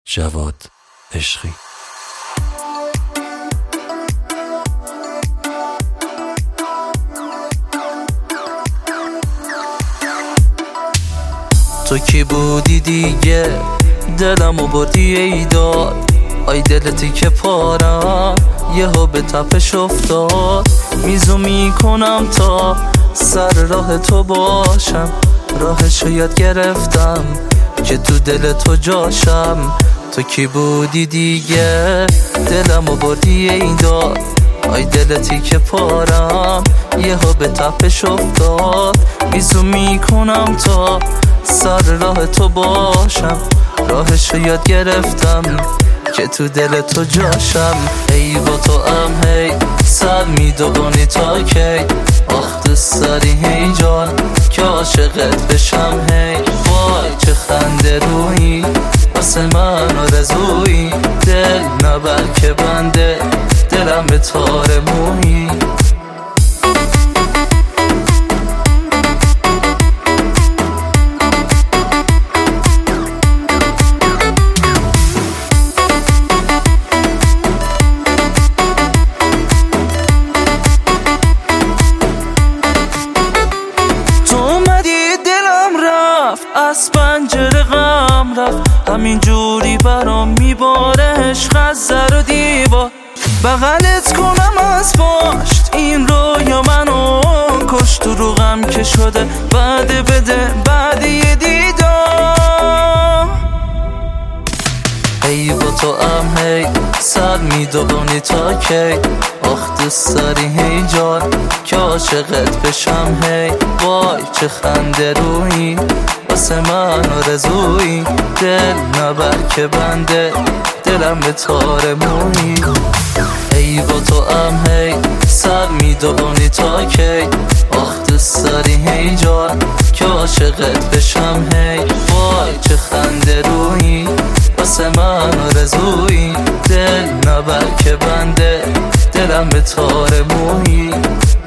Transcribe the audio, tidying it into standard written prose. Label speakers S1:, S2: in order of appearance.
S1: جواد عشقی.
S2: تو کی بودی دیگه دلمو بردی ایداد، آی دلتی که پارم یهو به تپش افتاد. میزو میکنم تا سر راه تو باشم، راهشو یاد گرفتم که تو دل تو جاشم. تو کی بودی دیگه دلمو بردی ایداد، آی دلتی که پارم یهو به تپش افتاد. میزو میکنم تا سر راه تو باشم، راهشو یاد گرفتم که تو دل تو جاشم. ای با تو هی سر میدوانی تا کی، آخ دوست داری هی جان که عاشقت بشم هی. وای چه خنده رویی واسه من آرزویی، دل نبر که بنده دلم به تار مویی. از پنجره غم رفت، همین جوری برام میباره عشق از زر و دیوار. بغلت کنم از پشت این رویا منو کشت، تو رو غم که شده بعد بده بعد یه دیدار. ای با تو هی سر میدوانی تا کی، آخ دوست داری هی جان که عاشقت بشم هی. وای چه خنده رویی واسه من آرزویی، دل نبر که بنده دلم به تار مویی. ای با تو هی سر میدوانی تا کی، آخ دوست داری هی جان که عاشقت بشم هی. وای چه خنده رویی واسه من آرزویی، دل نبر که بنده دلم به تار مویی.